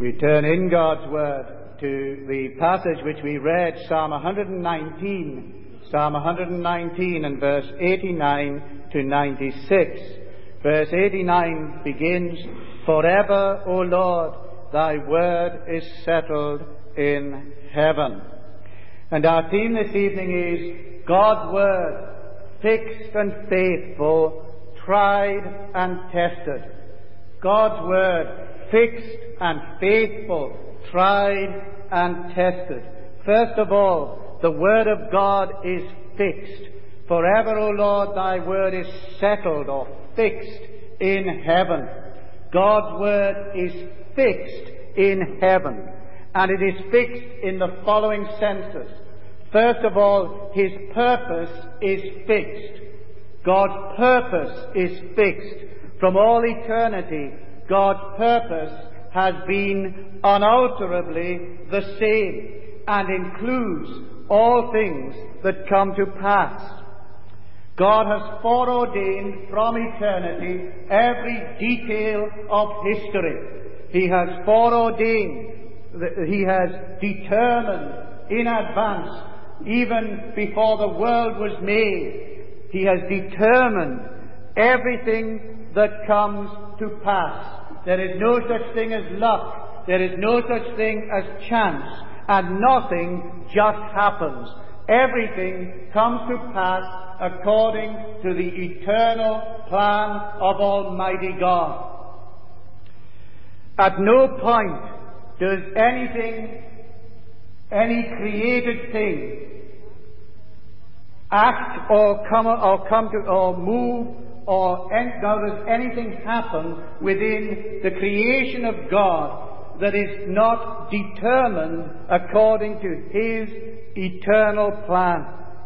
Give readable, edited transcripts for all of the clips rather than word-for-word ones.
We turn in God's Word to the passage which we read, Psalm 119 and verse 89 to 96. Verse 89 begins, "Forever, O Lord, thy word is settled in heaven." And our theme this evening is God's Word, fixed and faithful, tried and tested. God's Word, fixed and faithful, tried and tested. First of all, the Word of God is fixed. Forever, O Lord, thy word is settled or fixed in heaven. God's Word is fixed in heaven. And it is fixed in the following senses. First of all, His purpose is fixed. God's purpose is fixed. From all eternity, God's purpose has been unalterably the same and includes all things that come to pass. God has foreordained from eternity every detail of history. He has foreordained, He has determined in advance, even before the world was made, He has determined everything that comes to pass. There is no such thing as luck. There is no such thing as chance. And nothing just happens. Everything comes to pass according to the eternal plan of Almighty God. At no point does any created thing act or move nor does anything happen within the creation of God that is not determined according to His eternal plan.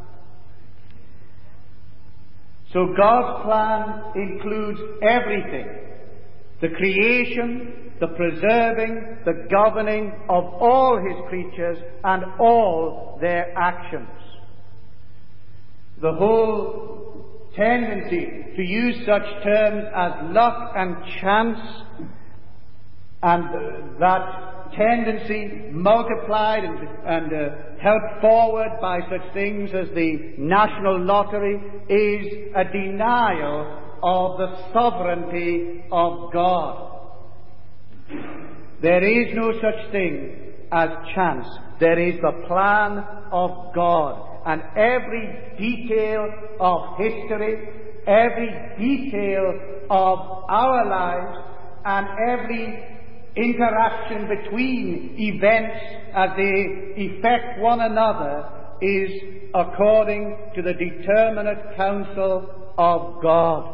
So God's plan includes everything: the creation, the preserving, the governing of all His creatures and all their actions. The whole tendency to use such terms as luck and chance, and that tendency multiplied and helped forward by such things as the National Lottery, is a denial of the sovereignty of God. There is no such thing as chance. There is the plan of God. And every detail of history, every detail of our lives, and every interaction between events as they affect one another is according to the determinate counsel of God.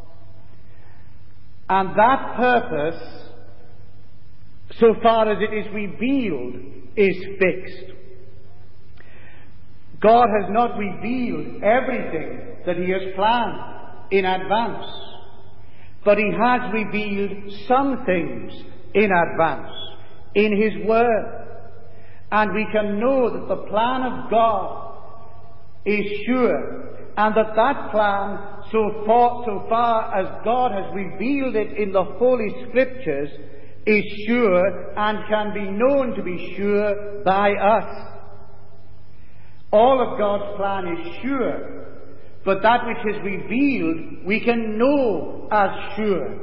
And that purpose, so far as it is revealed, is fixed. God has not revealed everything that He has planned in advance, but He has revealed some things in advance in His Word. And we can know that the plan of God is sure, and that plan, so far as God has revealed it in the Holy Scriptures, is sure and can be known to be sure by us. All of God's plan is sure, but that which is revealed we can know as sure.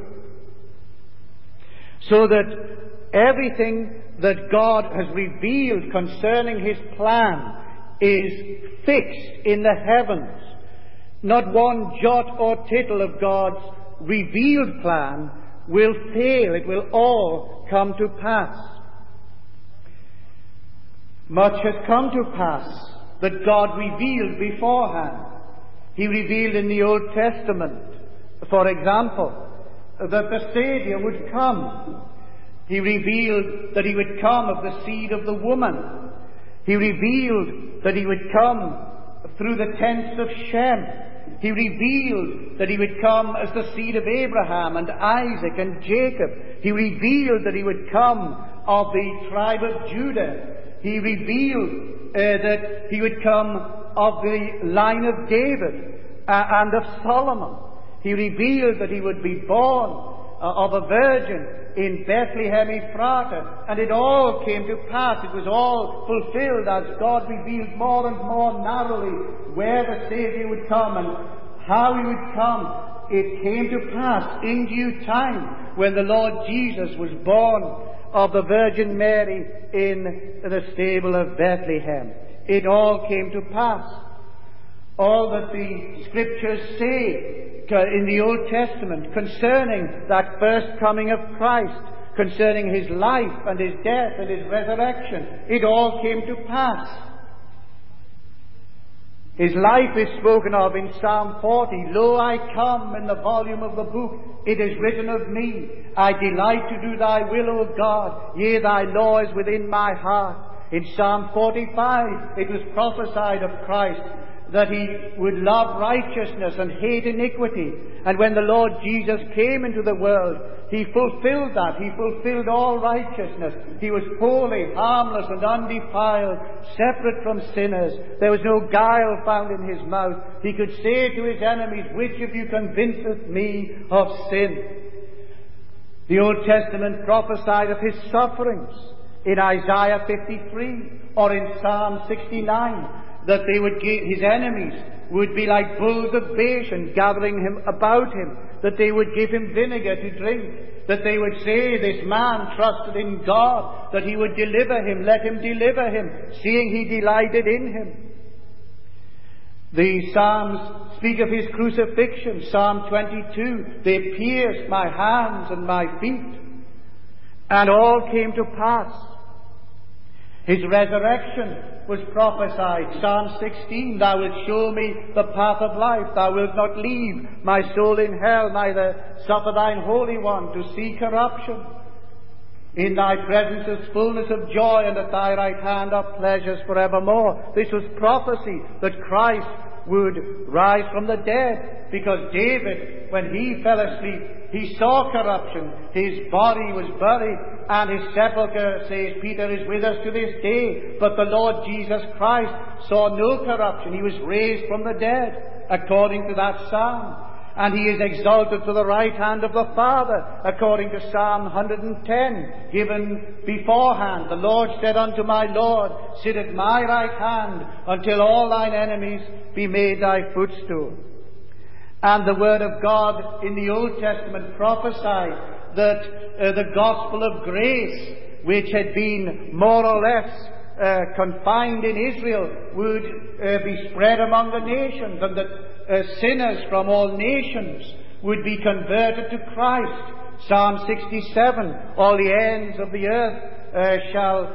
So that everything that God has revealed concerning His plan is fixed in the heavens. Not one jot or tittle of God's revealed plan will fail. It will all come to pass. Much has come to pass that God revealed beforehand. He revealed in the Old Testament, for example, that the Saviour would come. He revealed that He would come of the seed of the woman. He revealed that He would come through the tents of Shem. He revealed that He would come as the seed of Abraham and Isaac and Jacob. He revealed that He would come of the tribe of Judah. He revealed that He would come of the line of David and of Solomon. He revealed that He would be born of a virgin in Bethlehem Ephratah, and it all came to pass. It was all fulfilled as God revealed more and more narrowly where the Saviour would come and how he would come. It came to pass in due time when the Lord Jesus was born of the Virgin Mary in the stable of Bethlehem. It all came to pass. All that the Scriptures say in the Old Testament concerning that first coming of Christ, concerning his life and his death and his resurrection, it all came to pass. His life is spoken of in Psalm 40. Lo, I come in the volume of the book. It is written of me. I delight to do thy will, O God. Yea, thy law is within my heart. In Psalm 45, it was prophesied of Christ that he would love righteousness and hate iniquity. And when the Lord Jesus came into the world, he fulfilled that. He fulfilled all righteousness. He was holy, harmless, and undefiled, separate from sinners. There was no guile found in his mouth. He could say to his enemies, which of you convinceth me of sin? The Old Testament prophesied of his sufferings in Isaiah 53 or in Psalm 69, that they would give, his enemies would be like bulls of Bashan gathering him about him, that they would give him vinegar to drink, that they would say, this man trusted in God, that he would deliver him, let him deliver him, seeing he delighted in him. The Psalms speak of his crucifixion. Psalm 22, they pierced my hands and my feet, and all came to pass. His resurrection was prophesied. Psalm 16, thou wilt show me the path of life. Thou wilt not leave my soul in hell, neither suffer thine Holy One to see corruption. In thy presence is fullness of joy, and at thy right hand are pleasures forevermore. This was prophecy that Christ would rise from the dead, because David, when he fell asleep, he saw corruption. His body was buried, and his sepulchre, says Peter, is with us to this day. But the Lord Jesus Christ saw no corruption. He was raised from the dead, according to that psalm. And he is exalted to the right hand of the Father, according to Psalm 110, given beforehand. The Lord said unto my Lord, sit at my right hand, until all thine enemies be made thy footstool. And the Word of God in the Old Testament prophesied that the gospel of grace, which had been more or less confined in Israel, would be spread among the nations, and that sinners from all nations would be converted to Christ. Psalm 67, all the ends of the earth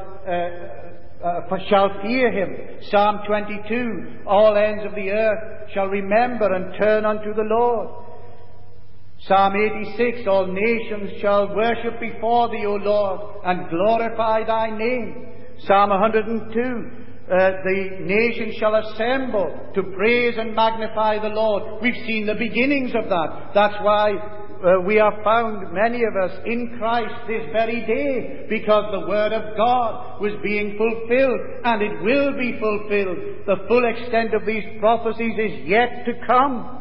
shall fear him. Psalm 22, all ends of the earth shall remember and turn unto the Lord. Psalm 86, all nations shall worship before thee, O Lord, and glorify thy name. Psalm 102, the nations shall assemble to praise and magnify the Lord. We've seen the beginnings of that. That's why we are found, many of us, in Christ this very day, because the Word of God was being fulfilled, and it will be fulfilled. The full extent of these prophecies is yet to come.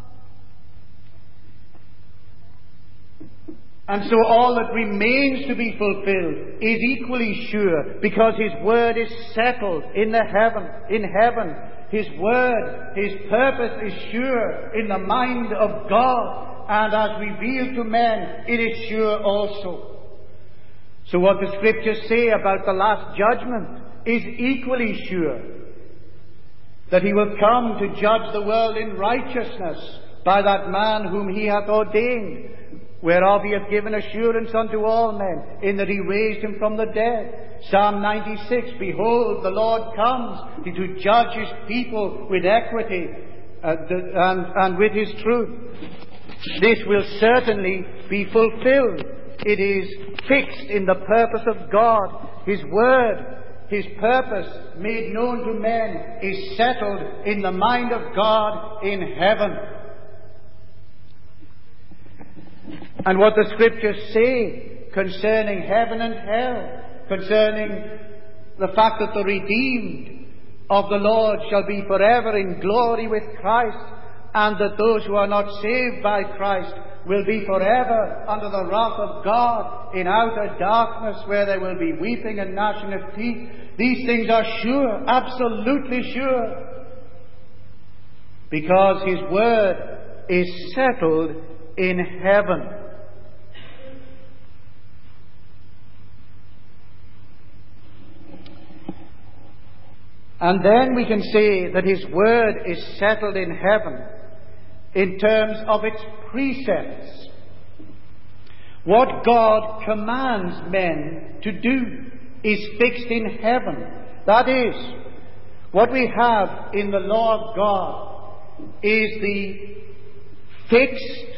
And so all that remains to be fulfilled is equally sure, because His Word is settled in heaven. His Word, His purpose is sure in the mind of God, and as revealed to men, it is sure also. So what the Scriptures say about the last judgment is equally sure, that He will come to judge the world in righteousness by that man whom He hath ordained, whereof He hath given assurance unto all men, in that He raised Him from the dead. Psalm 96, behold, the Lord comes to judge His people with equity and with His truth. This will certainly be fulfilled. It is fixed in the purpose of God. His Word, His purpose made known to men, is settled in the mind of God in heaven. And what the Scriptures say concerning heaven and hell, concerning the fact that the redeemed of the Lord shall be forever in glory with Christ, and that those who are not saved by Christ will be forever under the wrath of God in outer darkness, where there will be weeping and gnashing of teeth. These things are sure, absolutely sure, because His word is settled in heaven. And then we can say that His word is settled in heaven in terms of its precepts. What God commands men to do is fixed in heaven. That is, what we have in the law of God is the fixed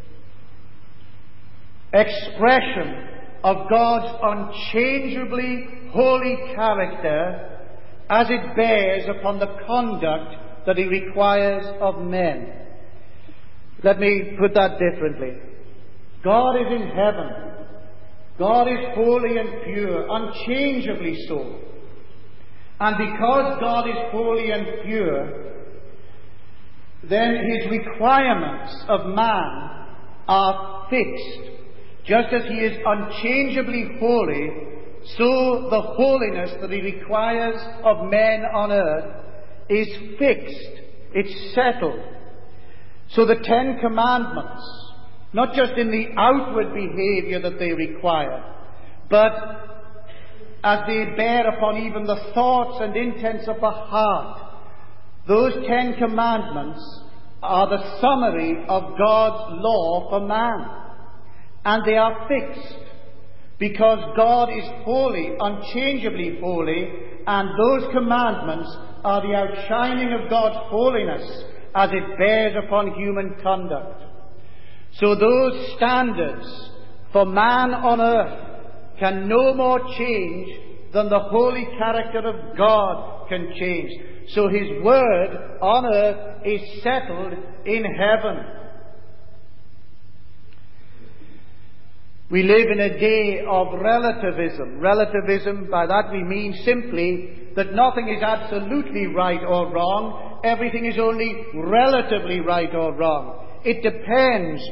expression of God's unchangeably holy character as it bears upon the conduct that He requires of men. Let me put that differently. God is in heaven. God is holy and pure, unchangeably so. And because God is holy and pure, then His requirements of man are fixed. Just as He is unchangeably holy, so the holiness that He requires of men on earth is fixed. It's settled. So the 10 Commandments, not just in the outward behavior that they require, but as they bear upon even the thoughts and intents of the heart, those 10 Commandments are the summary of God's law for man. And they are fixed, because God is holy, unchangeably holy, and those commandments are the outshining of God's holiness as it bears upon human conduct. So those standards for man on earth can no more change than the holy character of God can change. So His word on earth is settled in heaven. We live in a day of relativism. Relativism, by that we mean simply that nothing is absolutely right or wrong. Everything is only relatively right or wrong. It depends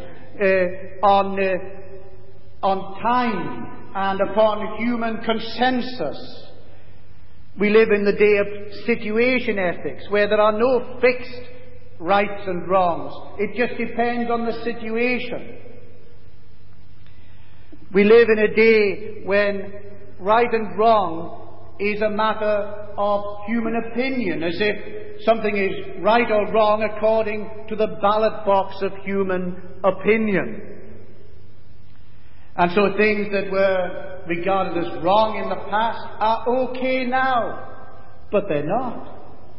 on time and upon human consensus. We live in the day of situation ethics, where there are no fixed rights and wrongs. It just depends on the situation. We live in a day when right and wrong is a matter of human opinion, as if something is right or wrong according to the ballot box of human opinion. And so things that were regarded as wrong in the past are okay now, but they're not.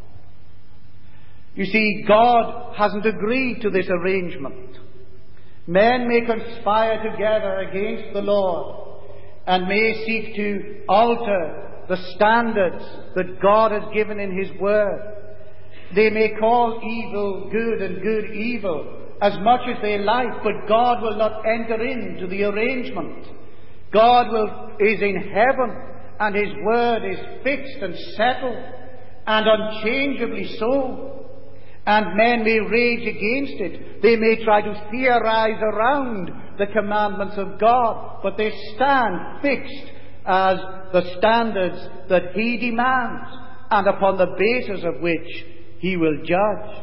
You see, God hasn't agreed to this arrangement. Men may conspire together against the Lord and may seek to alter the standards that God has given in His Word. They may call evil good and good evil as much as they like, but God will not enter into the arrangement. God is in heaven, and His Word is fixed and settled and unchangeably so. And men may rage against it. They may try to theorize around the commandments of God, but they stand fixed as the standards that He demands, and upon the basis of which He will judge.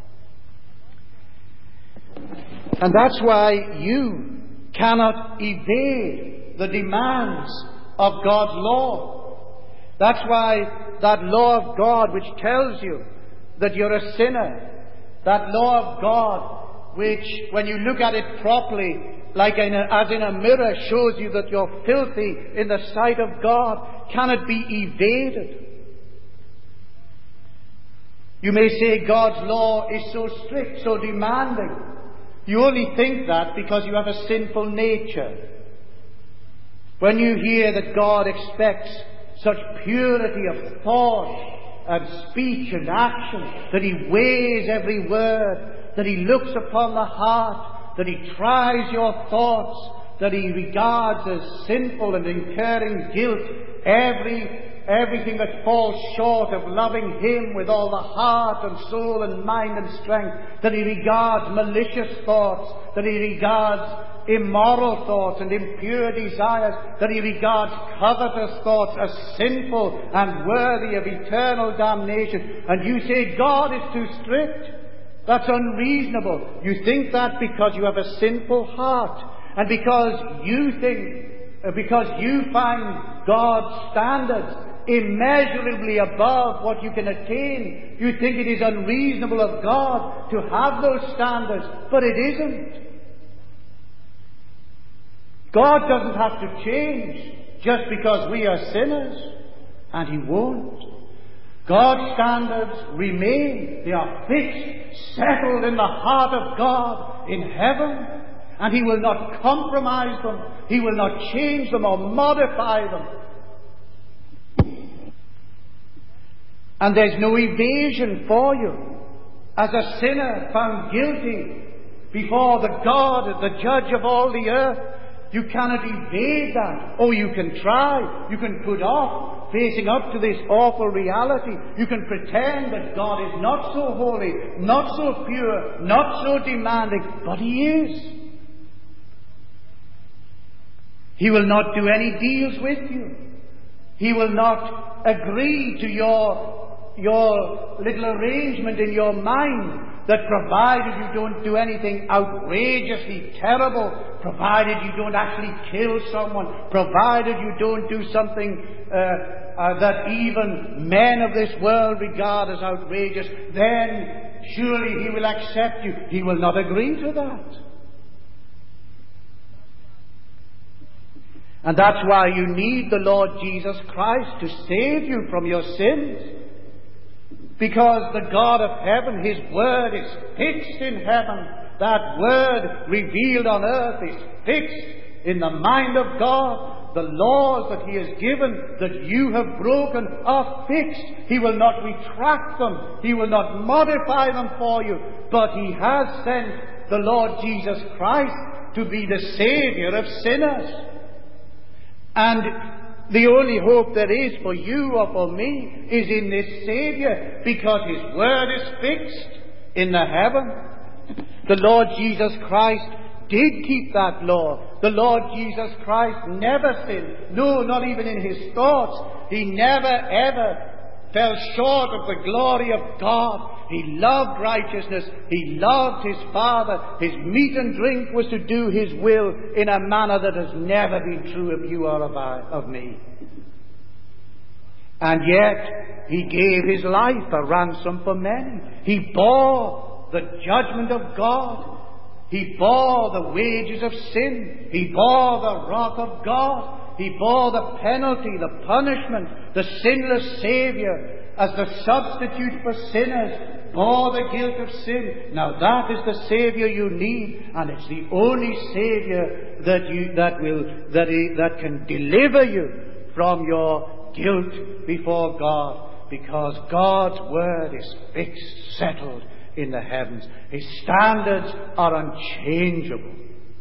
And that's why you cannot evade the demands of God's law. That's why that law of God which tells you that you're a sinner, that law of God which, when you look at it properly, as in a mirror, shows you that you're filthy in the sight of God, cannot be evaded. You may say God's law is so strict, so demanding. You only think that because you have a sinful nature. When you hear that God expects such purity of thought and speech and action, that He weighs every word, that He looks upon the heart, that He tries your thoughts, that He regards as sinful and incurring guilt every everything that falls short of loving Him with all the heart and soul and mind and strength, that He regards malicious thoughts, that He regards immoral thoughts and impure desires, that He regards covetous thoughts as sinful and worthy of eternal damnation. And you say God is too strict. That's unreasonable. You think that because you have a sinful heart, and because you find God's standards immeasurably above what you can attain. You think it is unreasonable of God to have those standards, but it isn't. God doesn't have to change just because we are sinners, and He won't. God's standards remain. They are fixed, settled in the heart of God in heaven, and He will not compromise them. He will not change them or modify them. And there's no evasion for you. As a sinner found guilty before the God, the judge of all the earth, you cannot evade that. Oh, you can try. You can put off facing up to this awful reality. You can pretend that God is not so holy, not so pure, not so demanding, but He is. He will not do any deals with you. He will not agree to your little arrangement in your mind that provided you don't do anything outrageously terrible, provided you don't actually kill someone, provided you don't do something that even men of this world regard as outrageous, then surely He will accept you. He will not agree to that. And that's why you need the Lord Jesus Christ to save you from your sins. Because the God of heaven, His Word is fixed in heaven. That Word revealed on earth is fixed in the mind of God. The laws that He has given that you have broken are fixed. He will not retract them. He will not modify them for you. But He has sent the Lord Jesus Christ to be the Saviour of sinners. And the only hope there is for you or for me is in this Saviour, because His Word is fixed in the heaven. The Lord Jesus Christ did keep that law. The Lord Jesus Christ never sinned. No, not even in His thoughts. He never ever fell short of the glory of God. He loved righteousness. He loved His Father. His meat and drink was to do His will in a manner that has never been true of you or of me. And yet, He gave His life a ransom for many. He bore the judgment of God. He bore the wages of sin. He bore the wrath of God. He bore the penalty, the punishment. The sinless Saviour, as the substitute for sinners, bore the guilt of sin. Now that is the Saviour you need, and it's the only Saviour that can deliver you from your guilt before God, because God's Word is fixed, settled in the heavens. His standards are unchangeable.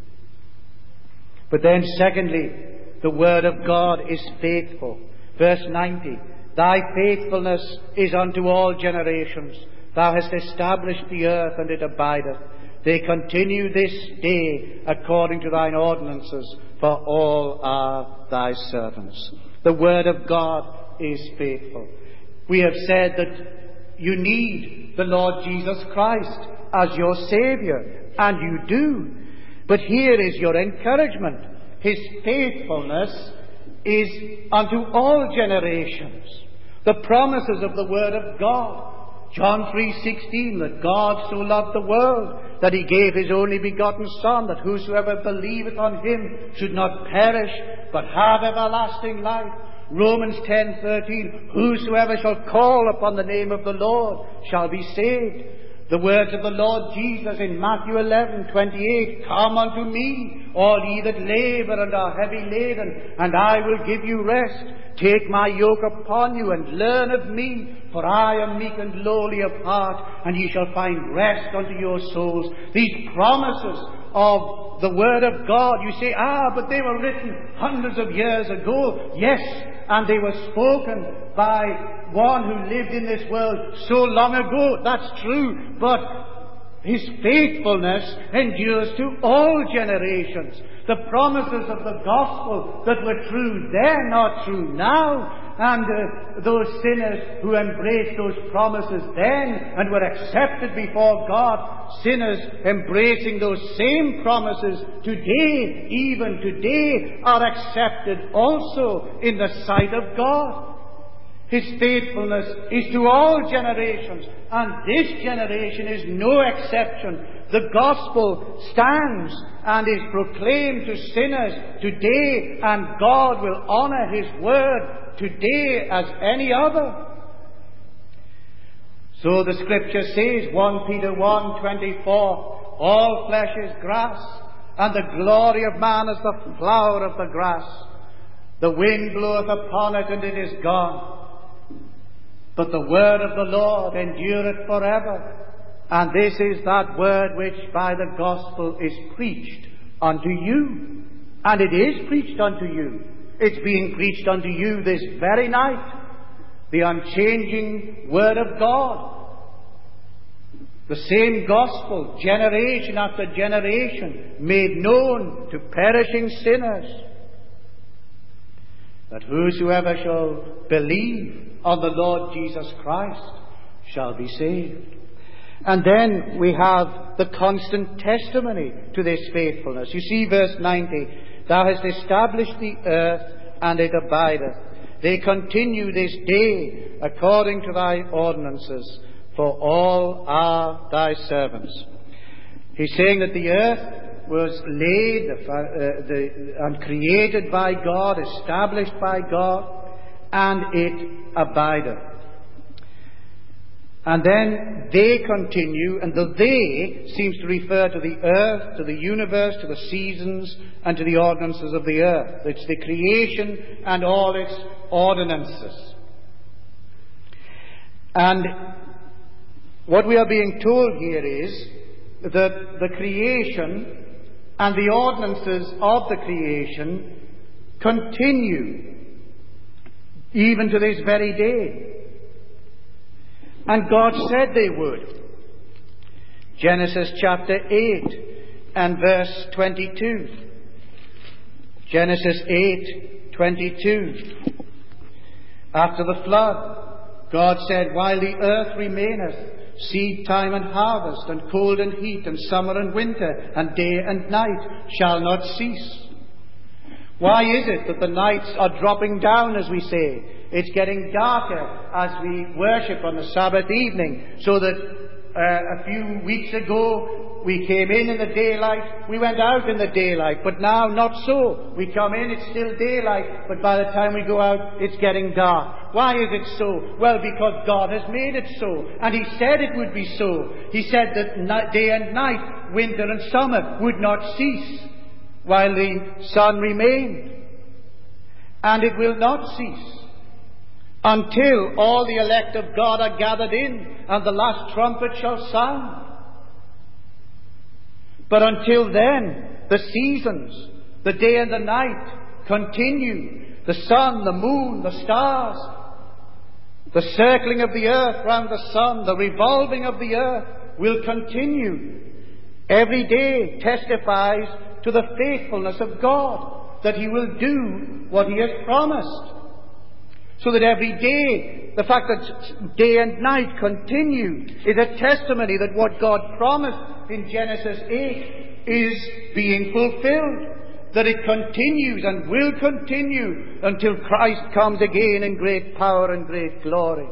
But then secondly, the Word of God is faithful. Verse 90, Thy faithfulness is unto all generations. Thou hast established the earth, and it abideth. They continue this day according to Thine ordinances, for all are Thy servants. The Word of God is faithful. We have said that you need the Lord Jesus Christ as your Saviour, and you do. But here is your encouragement. His faithfulness is unto all generations. The promises of the Word of God. John 3:16, that God so loved the world that He gave His only begotten Son, that whosoever believeth on Him should not perish, but have everlasting life. Romans 10:13, whosoever shall call upon the name of the Lord shall be saved. The words of the Lord Jesus in Matthew 11:28, come unto me, all ye that labour and are heavy laden, and I will give you rest. Take my yoke upon you and learn of me, for I am meek and lowly of heart, and ye shall find rest unto your souls. These promises of the Word of God, you say, but they were written hundreds of years ago. Yes, and they were spoken by one who lived in this world so long ago. That's true, but His faithfulness endures to all generations. The promises of the gospel that were true then are true now. And those sinners who embraced those promises then and were accepted before God, sinners embracing those same promises today, even today, are accepted also in the sight of God. His faithfulness is to all generations, and this generation is no exception. The gospel stands and is proclaimed to sinners today, and God will honor His word today as any other. So the Scripture says, 1 Peter 1:24, all flesh is grass, and the glory of man is the flower of the grass. The wind bloweth upon it, and it is gone. But the word of the Lord endureth forever. And this is that word which by the gospel is preached unto you. And it is preached unto you. It's being preached unto you this very night. The unchanging word of God. The same gospel, generation after generation, made known to perishing sinners. That whosoever shall believe on the Lord Jesus Christ shall be saved. And then we have the constant testimony to this faithfulness. You see verse 90, Thou hast established the earth, and it abideth. They continue this day according to Thy ordinances, for all are Thy servants. He's saying that the earth was laid and created by God, established by God, and it abideth. And then they continue, and the they seems to refer to the earth, to the universe, to the seasons, and to the ordinances of the earth. It's the creation and all its ordinances. And what we are being told here is that the creation and the ordinances of the creation continue even to this very day. And God said they would. Genesis chapter 8 and verse 22. Genesis 8:22. After the flood, God said, While the earth remaineth, seed time and harvest, and cold and heat, and summer and winter, and day and night shall not cease. Why is it that the nights are dropping down, as we say? It's getting darker as we worship on the Sabbath evening, so that a few weeks ago we came in the daylight, we went out in the daylight, but now not so. We come in, it's still daylight, but by the time we go out, it's getting dark. Why is it so? Well, because God has made it so, and He said it would be so. He said that day and night, winter and summer would not cease while the sun remained. And it will not cease until all the elect of God are gathered in, and the last trumpet shall sound. But until then, the seasons, the day and the night, continue. The sun, the moon, the stars, the circling of the earth round the sun, the revolving of the earth will continue. Every day testifies to the faithfulness of God, that He will do what He has promised. So that every day, the fact that day and night continue is a testimony that what God promised in Genesis 8 is being fulfilled. That it continues and will continue until Christ comes again in great power and great glory.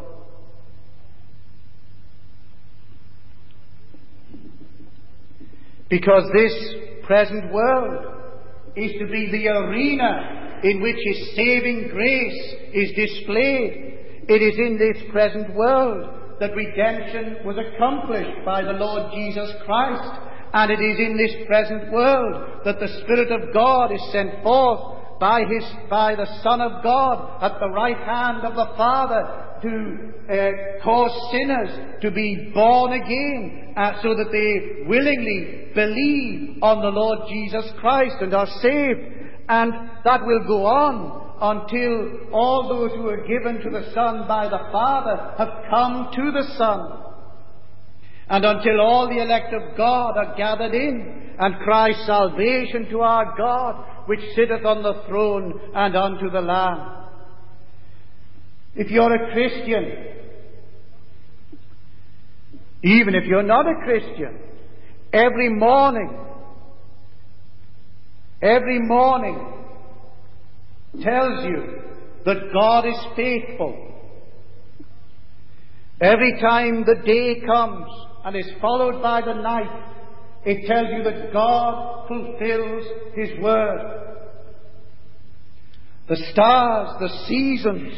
Because this present world is to be the arena in which His saving grace is displayed. It is in this present world that redemption was accomplished by the Lord Jesus Christ. And it is in this present world that the Spirit of God is sent forth by the Son of God at the right hand of the Father to cause sinners to be born again, so that they willingly believe on the Lord Jesus Christ and are saved. And that will go on until all those who are given to the Son by the Father have come to the Son, and until all the elect of God are gathered in and cry salvation to our God, which sitteth on the throne and unto the Lamb. If you're a Christian, even if you're not a Christian, every morning tells you that God is faithful. Every time the day comes and is followed by the night, it tells you that God fulfills His word. The stars, the seasons,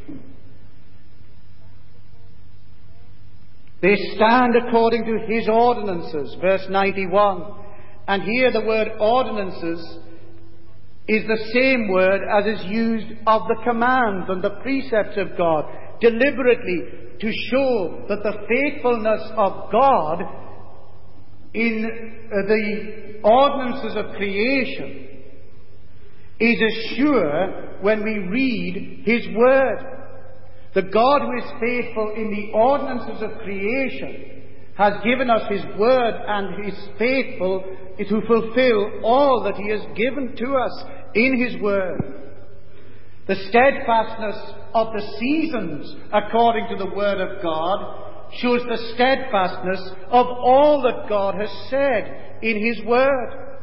they stand according to His ordinances, verse 91. And here the word ordinances is the same word as is used of the commands and the precepts of God, deliberately to show that the faithfulness of God in the ordinances of creation is as sure when we read His word. The God who is faithful in the ordinances of creation has given us His word, and is faithful to fulfill all that He has given to us in His word. The steadfastness of the seasons, according to the word of God, shows the steadfastness of all that God has said in His word.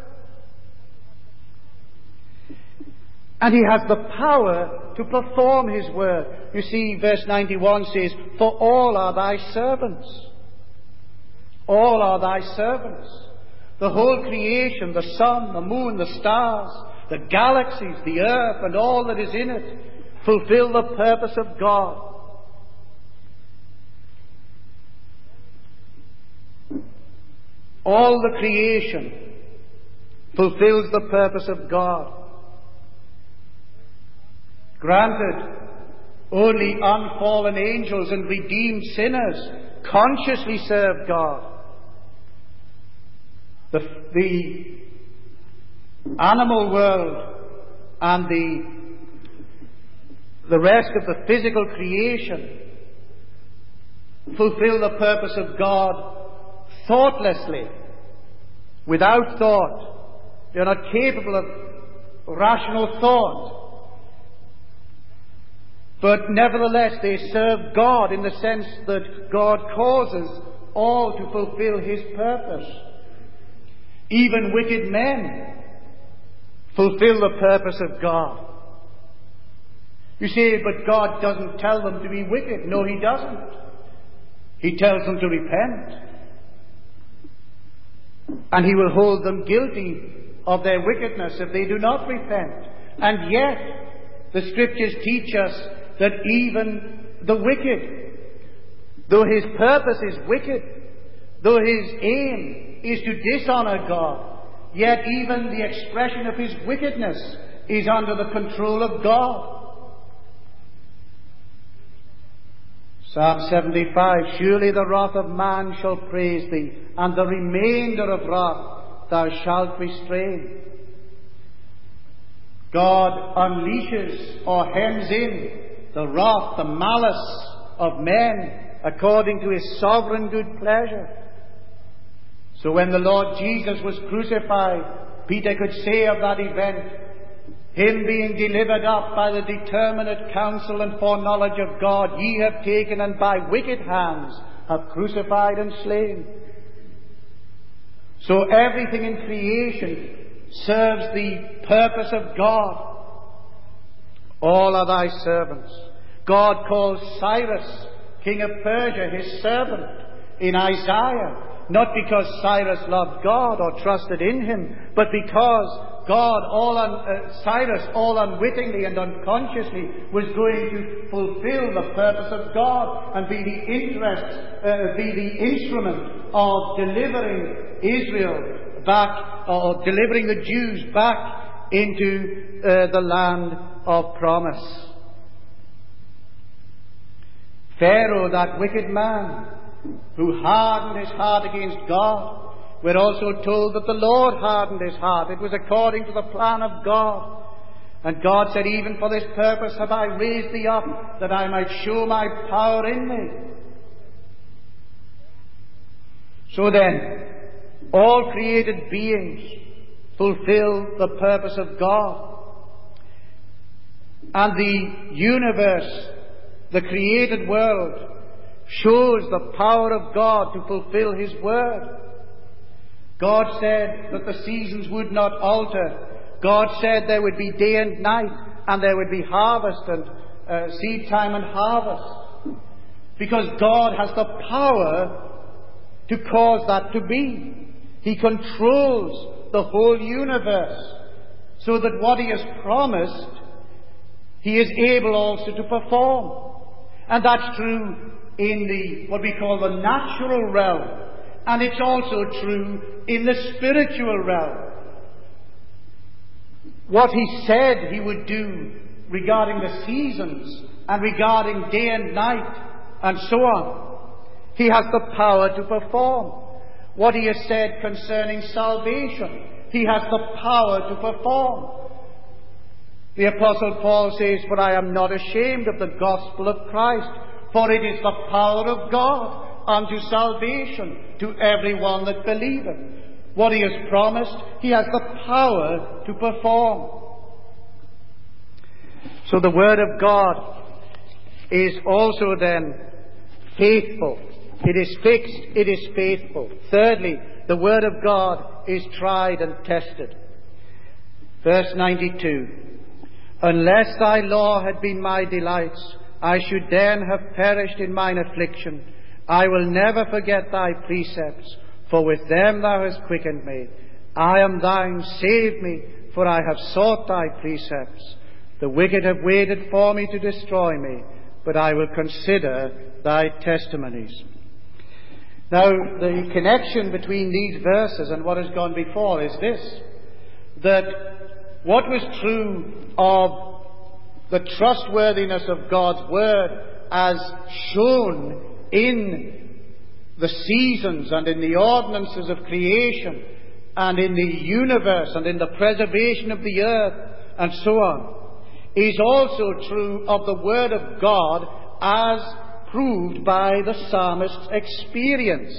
And He has the power to perform His word. You see, verse 91 says, "For all are thy servants." All are thy servants. The whole creation, the sun, the moon, the stars, the galaxies, the earth, and all that is in it, fulfill the purpose of God. All the creation fulfills the purpose of God. Granted, only unfallen angels and redeemed sinners consciously serve God. The animal world and the rest of the physical creation fulfill the purpose of God thoughtlessly, without thought. They are not capable of rational thought. But nevertheless, they serve God in the sense that God causes all to fulfill His purpose. Even wicked men fulfill the purpose of God. You say, but God doesn't tell them to be wicked. No, He doesn't. He tells them to repent. And He will hold them guilty of their wickedness if they do not repent. And yet, the Scriptures teach us that even the wicked, though his purpose is wicked, though his aim is to dishonor God, yet even the expression of his wickedness is under the control of God. Psalm 75, "Surely the wrath of man shall praise thee, and the remainder of wrath thou shalt restrain." God unleashes or hems in the wrath, the malice of men according to His sovereign good pleasure. So when the Lord Jesus was crucified, Peter could say of that event, "Him being delivered up by the determinate counsel and foreknowledge of God, ye have taken and by wicked hands have crucified and slain." So everything in creation serves the purpose of God. All are thy servants. God calls Cyrus, king of Persia, His servant in Isaiah, not because Cyrus loved God or trusted in Him, but because Cyrus, all unwittingly and unconsciously, was going to fulfill the purpose of God and be the instrument of delivering Israel back, or delivering the Jews back into the land of promise. Pharaoh, that wicked man who hardened his heart against God, we're also told that the Lord hardened his heart. It was according to the plan of God. And God said, even for this purpose have I raised thee up, that I might show my power in thee. So then, all created beings fulfill the purpose of God. And the universe, the created world, shows the power of God to fulfill His word. God said that the seasons would not alter. God said there would be day and night, and there would be harvest and seed time and harvest. Because God has the power to cause that to be. He controls the whole universe, so that what He has promised, He is able also to perform. And that's true in what we call the natural realm. And it's also true in the spiritual realm. What He said He would do regarding the seasons and regarding day and night and so on, He has the power to perform. What He has said concerning salvation, He has the power to perform. The Apostle Paul says, "For I am not ashamed of the gospel of Christ, for it is the power of God unto salvation to everyone that believeth." What He has promised, He has the power to perform. So the Word of God is also then faithful. It is fixed, it is faithful. Thirdly, the Word of God is tried and tested. Verse 92. "Unless thy law had been my delights, I should then have perished in mine affliction. I will never forget thy precepts, for with them thou hast quickened me. I am thine, save me, for I have sought thy precepts. The wicked have waited for me to destroy me, but I will consider thy testimonies." Now, the connection between these verses and what has gone before is this, that what was true of the trustworthiness of God's Word as shown in the seasons and in the ordinances of creation and in the universe and in the preservation of the earth and so on, is also true of the Word of God as proved by the psalmist's experience.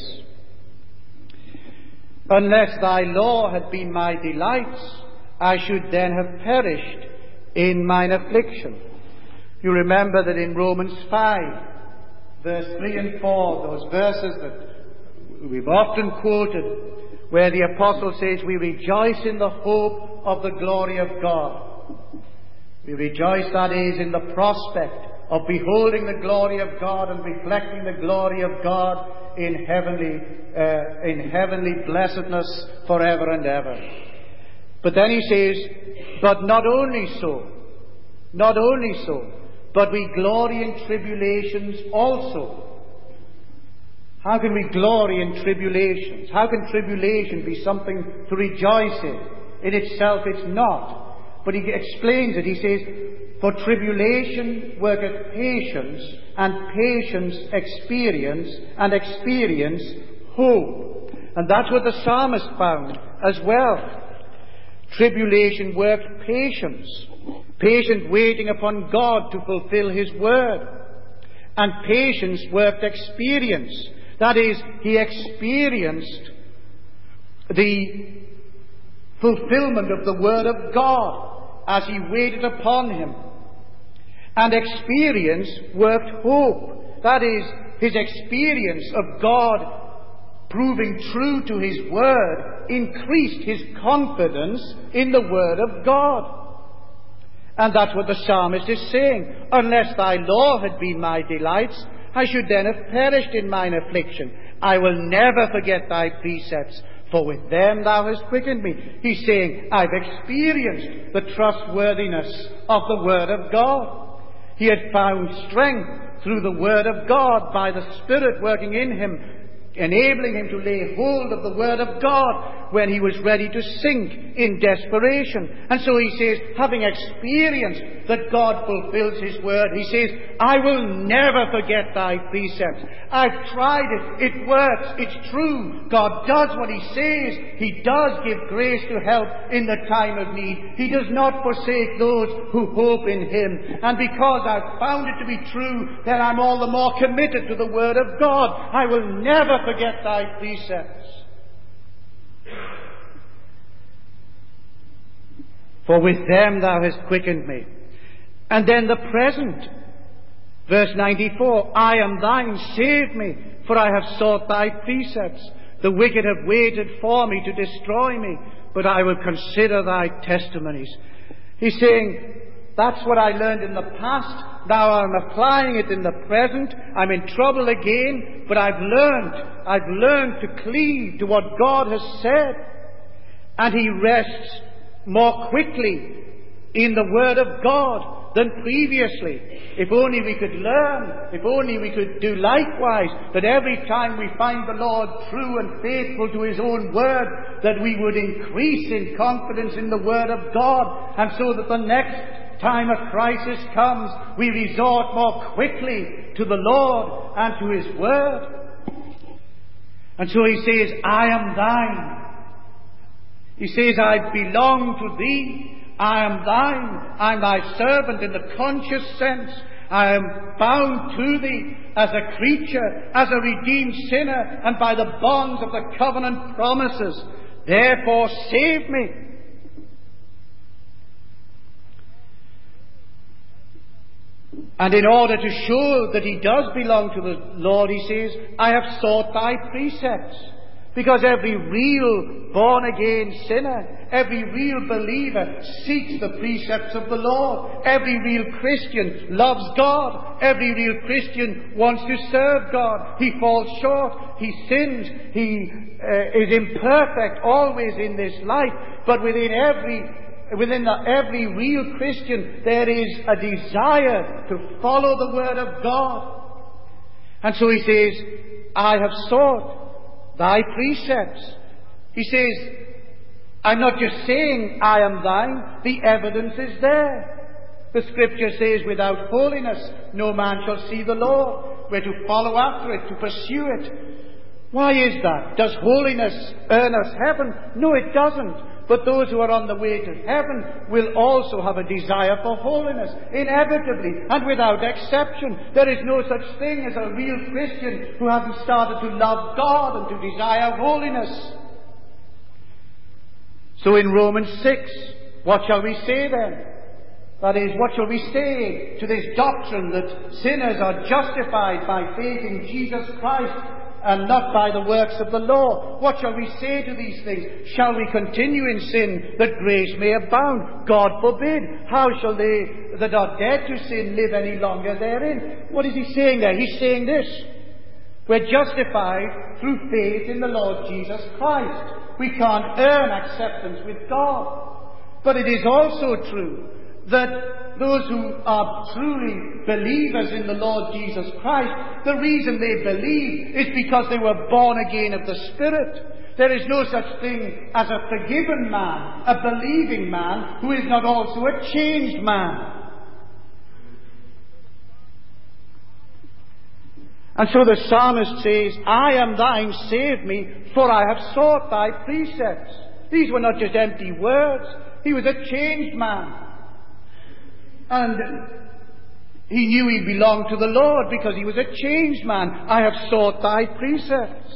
"Unless thy law had been my delights, I should then have perished in mine affliction." You remember that in Romans 5, verse 3 and 4, those verses that we've often quoted, where the Apostle says, "We rejoice in the hope of the glory of God." We rejoice, that is, in the prospect of beholding the glory of God and reflecting the glory of God in heavenly blessedness forever and ever. But then he says, "But not only so, but we glory in tribulations also." How can we glory in tribulations? How can tribulation be something to rejoice in? In itself it's not. But he explains it. He says, "For tribulation worketh patience, and patience experience, and experience hope." And that's what the psalmist found as well. Tribulation worked patience. Patient waiting upon God to fulfill His word. And patience worked experience. That is, he experienced the fulfillment of the word of God as he waited upon Him. And experience worked hope. That is, his experience of God proving true to His word increased his confidence in the word of God. And that's what the psalmist is saying. "Unless thy law had been my delights, I should then have perished in mine affliction. I will never forget thy precepts, for with them thou hast quickened me." He's saying, I've experienced the trustworthiness of the Word of God. He had found strength through the Word of God by the Spirit working in him, enabling him to lay hold of the Word of God, when he was ready to sink in desperation. And so he says, having experienced that God fulfills his word, he says, I will never forget thy precepts. I've tried it. It works. It's true. God does what he says. He does give grace to help in the time of need. He does not forsake those who hope in him. And because I've found it to be true, then I'm all the more committed to the word of God. I will never forget thy precepts. For with them thou hast quickened me. And then the present. Verse 94, I am thine, save me, for I have sought thy precepts. The wicked have waited for me to destroy me, but I will consider thy testimonies. He's saying, that's what I learned in the past. Now I'm applying it in the present. I'm in trouble again, but I've learned to cleave to what God has said. And he rests more quickly in the word of God than previously. If only we could learn, if only we could do likewise, that every time we find the Lord true and faithful to his own word, that we would increase in confidence in the word of God, and so that the next time a crisis comes, we resort more quickly to the Lord and to his word. And so he says, I am thine. He says, I belong to thee. I am thine. I am thy servant in the conscious sense. I am bound to thee as a creature, as a redeemed sinner, and by the bonds of the covenant promises. Therefore save me. And in order to show that he does belong to the Lord, he says, I have sought thy precepts. Because every real born-again sinner, every real believer seeks the precepts of the Lord. Every real Christian loves God. Every real Christian wants to serve God. He falls short. He sins. He is imperfect always in this life. But within every real Christian, there is a desire to follow the Word of God. And so he says, I have sought thy precepts. He says, I'm not just saying I am thine, the evidence is there. The scripture says, without holiness no man shall see the Lord. We're to follow after it, to pursue it. Why is that? Does holiness earn us heaven? No, it doesn't. But those who are on the way to heaven will also have a desire for holiness, inevitably and without exception. There is no such thing as a real Christian who hasn't started to love God and to desire holiness. So in Romans 6, what shall we say then? That is, what shall we say to this doctrine that sinners are justified by faith in Jesus Christ and not by the works of the law? What shall we say to these things? Shall we continue in sin that grace may abound? God forbid. How shall they that are dead to sin live any longer therein? What is he saying there? He's saying this. We're justified through faith in the Lord Jesus Christ. We can't earn acceptance with God. But it is also true that those who are truly believers in the Lord Jesus Christ, the reason they believe is because they were born again of the Spirit. There is no such thing as a forgiven man, a believing man, who is not also a changed man. And so the psalmist says, I am thine, save me, for I have sought thy precepts. These were not just empty words. He was a changed man. And he knew he belonged to the Lord because he was a changed man. I have sought thy precepts.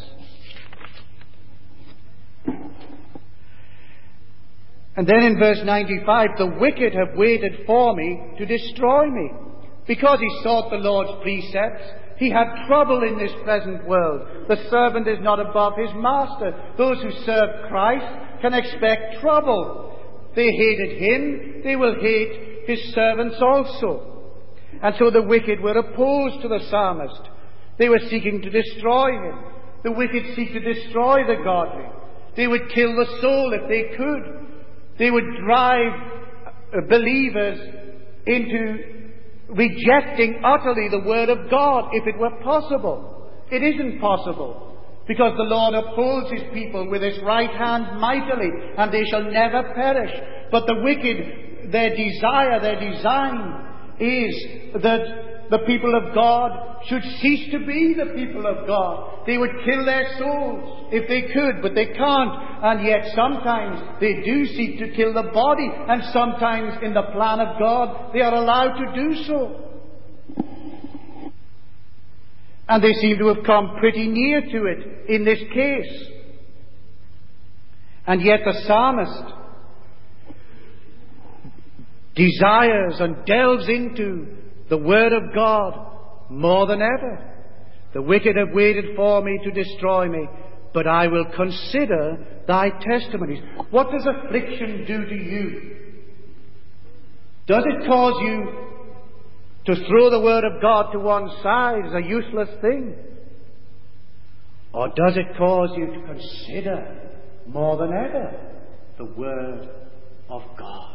And then in verse 95, the wicked have waited for me to destroy me. Because he sought the Lord's precepts, he had trouble in this present world. The servant is not above his master. Those who serve Christ can expect trouble. They hated him, they will hate his servants also. And so the wicked were opposed to the psalmist. They were seeking to destroy him. The wicked seek to destroy the godly. They would kill the soul if they could. They would drive believers into rejecting utterly the Word of God if it were possible. It isn't possible. because the Lord upholds his people with his right hand mightily, and they shall never perish. But the wicked, their desire, their design is that the people of God should cease to be the people of God. They would kill their souls if they could, but they can't. And yet sometimes they do seek to kill the body, and sometimes in the plan of God they are allowed to do so. And they seem to have come pretty near to it in this case. And yet the psalmist desires and delves into the Word of God more than ever. The wicked have waited for me to destroy me, but I will consider thy testimonies. What does affliction do to you? Does it cause you to throw the Word of God to one side as a useless thing? Or does it cause you to consider more than ever the Word of God?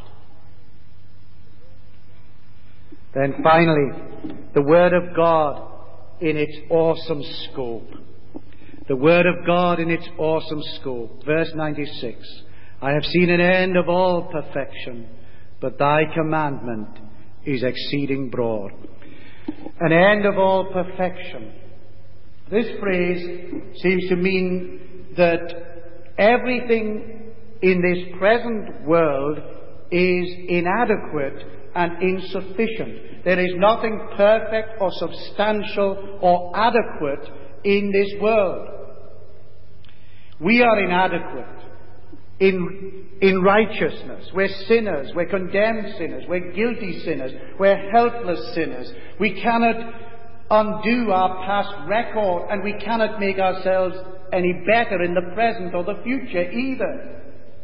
Then finally, the Word of God in its awesome scope. The Word of God in its awesome scope. Verse 96. I have seen an end of all perfection, but thy commandment is exceeding broad. An end of all perfection. This phrase seems to mean that everything in this present world is inadequate and insufficient. There is nothing perfect or substantial or adequate in this world. We are inadequate in righteousness. We're sinners. We're condemned sinners. We're guilty sinners. We're helpless sinners. We cannot undo our past record, and we cannot make ourselves any better in the present or the future either.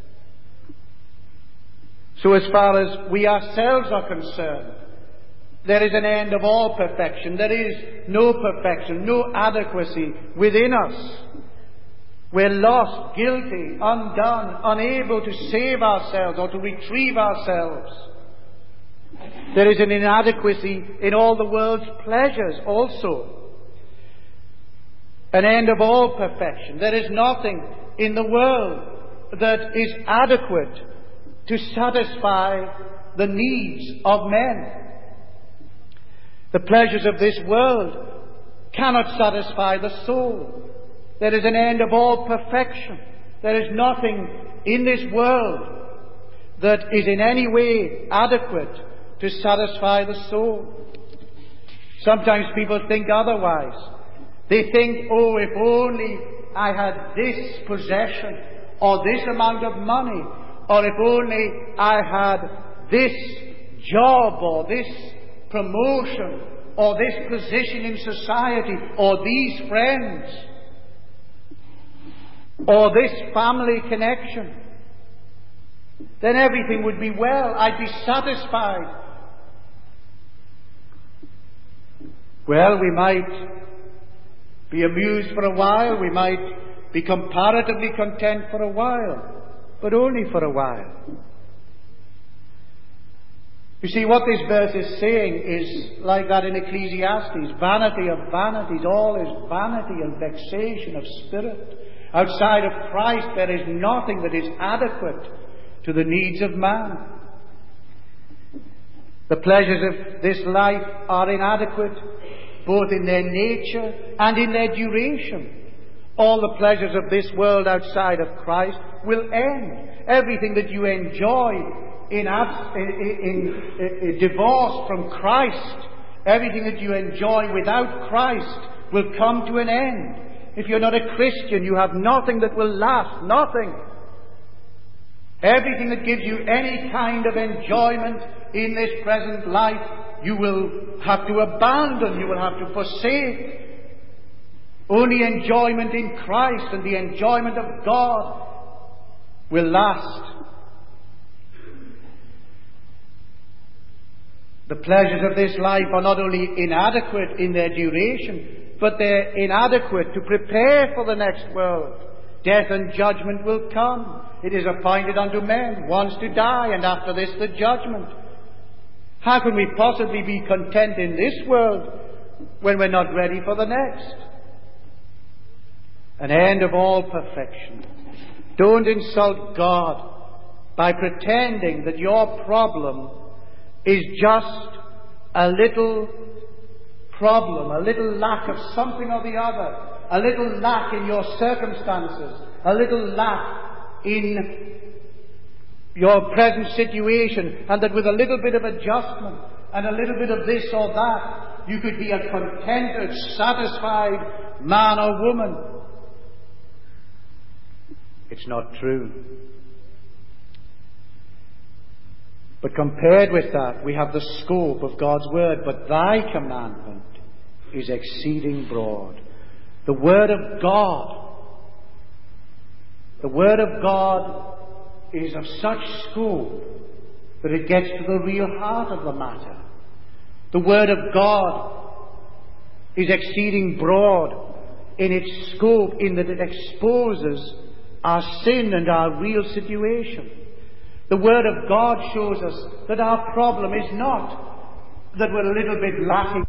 So as far as we ourselves are concerned, there is an end of all perfection. There is no perfection, no adequacy within us. We're lost, guilty, undone, unable to save ourselves or to retrieve ourselves. There is an inadequacy in all the world's pleasures also. An end of all perfection. There is nothing in the world that is adequate to satisfy the needs of men. The pleasures of this world cannot satisfy the soul. There is an end of all perfection. There is nothing in this world that is in any way adequate to satisfy the soul. Sometimes people think otherwise. They think, oh, if only I had this possession or this amount of money, or if only I had this job or this promotion or this position in society or these friends or this family connection, then everything would be well. I'd be satisfied. Well, we might be amused for a while. We might be comparatively content for a while. But only for a while. You see, what this verse is saying is like that in Ecclesiastes. Vanity of vanities, all is vanity and vexation of spirit. Outside of Christ there is nothing that is adequate to the needs of man. The pleasures of this life are inadequate, both in their nature and in their duration. All the pleasures of this world outside of Christ will end. Everything that you enjoy in divorce from Christ, everything that you enjoy without Christ will come to an end. If you're not a Christian, you have nothing that will last. Nothing. Everything that gives you any kind of enjoyment in this present life, you will have to abandon. You will have to forsake. Only enjoyment in Christ and the enjoyment of God will last. The pleasures of this life are not only inadequate in their duration, but they're inadequate to prepare for the next world. Death and judgment will come. It is appointed unto men once to die, and after this the judgment. How can we possibly be content in this world when we're not ready for the next? an end of all perfection. Don't insult God by pretending that your problem is just a little problem, a little lack of something or the other, a little lack in your circumstances, a little lack in your present situation, and that with a little bit of adjustment and a little bit of this or that, you could be a contented, satisfied man or woman. It's not true. But compared with that, we have the scope of God's word. But thy commandment is exceeding broad. The word of God. The word of God is of such scope that it gets to the real heart of the matter. The word of God is exceeding broad in its scope, in that it exposes our sin and our real situation. The Word of God shows us that our problem is not that we're a little bit lacking